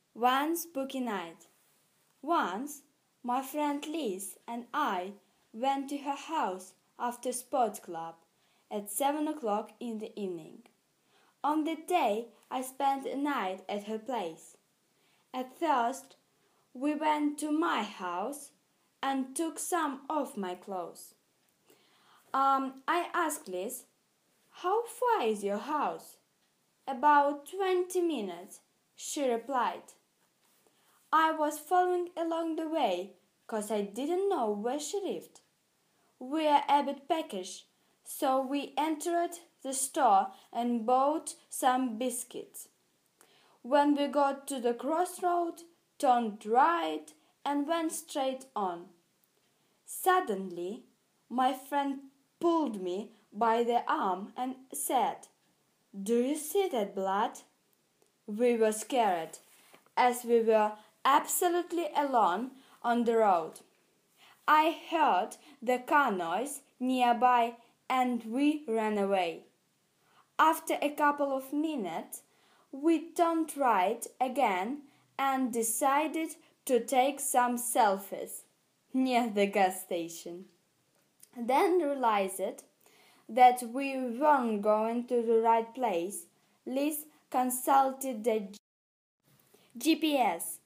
One spooky night. Once, my friend Liz and I went to her house after sports club at 7 o'clock in the evening. On that day, I spent a night at her place. At first, we went to my house and took some of my clothes. I asked Liz, "How far is your house?" "About 20 minutes," she replied. I was following along the way, 'cause I didn't know where she lived. We were a bit peckish, so we entered the store and bought some biscuits. When we got to the crossroad, turned right and went straight on. Suddenly, my friend pulled me by the arm and said, "Do you see that blood?" We were scared, as we were absolutely alone on the road. I heard the car noise nearby and we ran away. After a couple of minutes, we turned right again and decided to take some selfies near the gas station. Then realized that we weren't going to the right place. Liz consulted the GPS.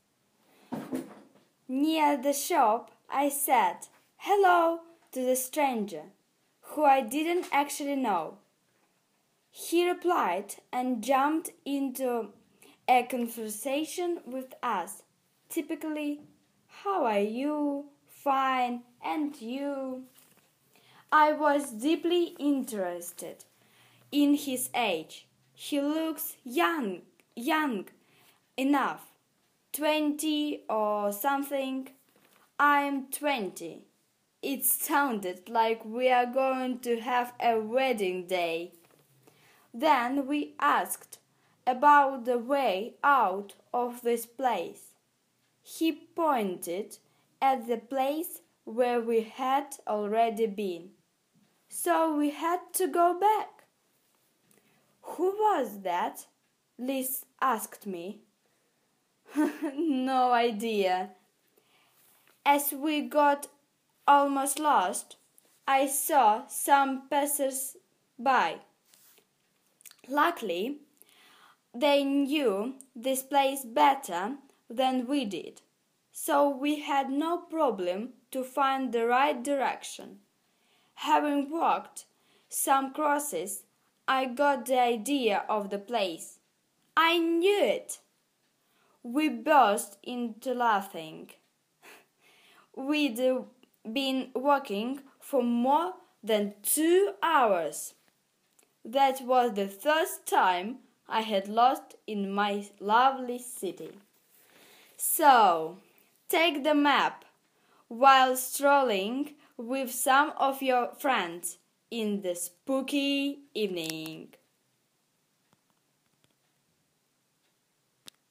Near the shop, I said hello to the stranger, who I didn't actually know. He replied and jumped into a conversation with us. Typically, "How are you?" "Fine, and you?" I was deeply interested in his age. He looks young enough. 20 or something. I'm 20. It sounded like we are going to have a wedding day. Then we asked about the way out of this place. He pointed at the place where we had already been. So we had to go back. "Who was that?" Liz asked me. No idea. As we got almost lost, I saw some passers-by. Luckily, they knew this place better than we did, so we had no problem to find the right direction. Having walked some crosses, I got the idea of the place. I knew it! We burst into laughing. We'd been walking for more than 2 hours. That was the first time I had lost in my lovely city. So, take the map while strolling with some of your friends in the spooky evening.